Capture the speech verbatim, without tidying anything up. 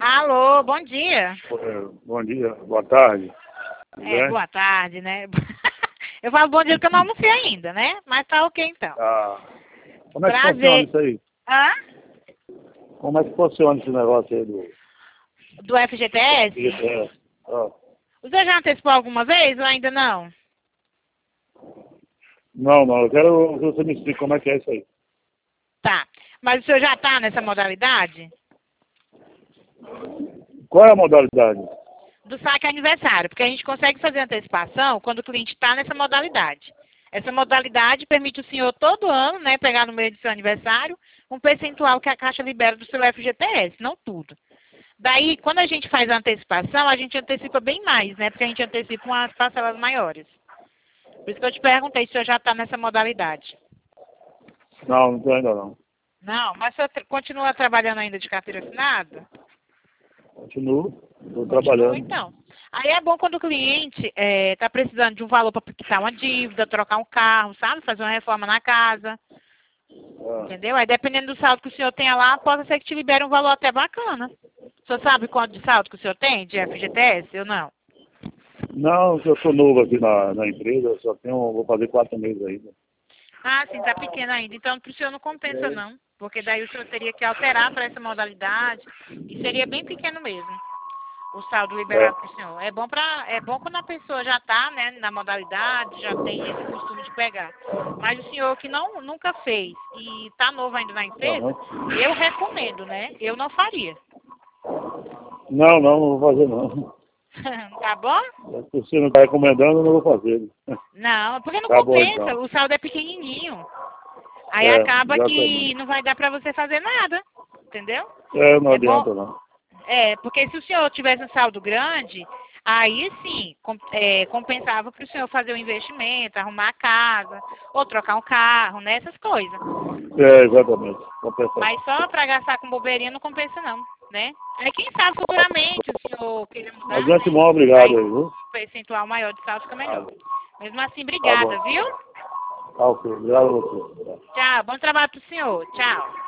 Alô, bom dia. Bom dia, boa tarde. É, boa tarde, né? Eu falo bom dia porque eu não almocei ainda, né? Mas tá ok então. Ah, como é que Prazer. funciona isso aí? Hã? Como é que funciona esse negócio aí do Do F G T S? G T S? Ah, Você já antecipou alguma vez ou ainda não? não, não, eu quero que você me explique como é que é isso aí. Tá. Mas o senhor já tá nessa modalidade? Qual é a modalidade? Do saque aniversário, porque a gente consegue fazer antecipação quando o cliente está nessa modalidade. Essa modalidade permite o senhor todo ano, né, pegar no meio do seu aniversário, um percentual que a Caixa libera do seu F G T S, não tudo. Daí, quando a gente faz a antecipação, a gente antecipa bem mais, né, porque a gente antecipa umas parcelas maiores. Por isso que eu te perguntei se o senhor já está nessa modalidade. Não, não estou ainda não. Não, mas o senhor tra- continua trabalhando ainda de carteira assinada? Continuo, estou Continua, trabalhando. então. Aí é bom quando o cliente está precisando de um valor para quitar uma dívida, trocar um carro, sabe? Fazer uma reforma na casa. Ah, Entendeu? Aí dependendo do saldo que o senhor tenha lá, pode ser que te libere um valor até bacana. O senhor sabe quanto de saldo que o senhor tem de F G T S ou não? não, eu sou novo aqui na, na empresa, eu só tenho, vou fazer quatro meses ainda. Ah, sim, tá pequeno ainda. Então para o senhor não compensa É. não. Porque daí o senhor teria que alterar para essa modalidade e seria bem pequeno mesmo. O saldo liberado para o senhor. É bom, pra, é bom quando a pessoa já está, né, na modalidade, já tem esse costume de pegar. Mas o senhor que não, nunca fez e está novo ainda na empresa, Aham. eu recomendo, né? Eu não faria. Não, não, não vou fazer não. Tá bom? Se você não está recomendando, eu não vou fazer. Não, porque não Tá bom compensa. então. O saldo é pequenininho. Aí É, acaba que exatamente. não vai dar para você fazer nada. Entendeu? É, não É bom. adianta não. É, porque se o senhor tivesse um saldo grande, aí sim, com- é, compensava para o senhor fazer um investimento, arrumar a casa, ou trocar um carro, né? Essas coisas. É, exatamente. Compensa. Mas só para gastar com bobeirinha não compensa não, né? Aí quem sabe futuramente o senhor queira mudar, Mas né? antemão, Aí obrigado aí, viu? um percentual maior de saldo fica melhor. Mesmo assim, Tá bom. obrigada, viu? Tá ok. Obrigado a você. Tchau, bom trabalho pro senhor. Tchau.